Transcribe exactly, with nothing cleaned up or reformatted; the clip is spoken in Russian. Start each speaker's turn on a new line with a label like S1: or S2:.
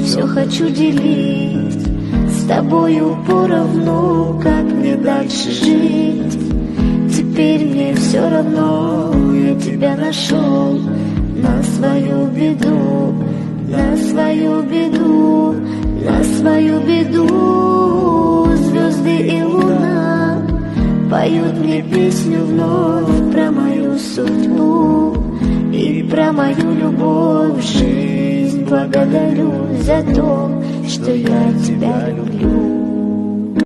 S1: все хочу делить с тобою поровну, как мне дальше жить. Теперь мне все равно, я тебя нашел на свою беду, на свою беду, на свою беду. Звезды и луна поют мне песню вновь про мою судьбу и про мою любовь. Жизнь благодарю за то, что я тебя люблю.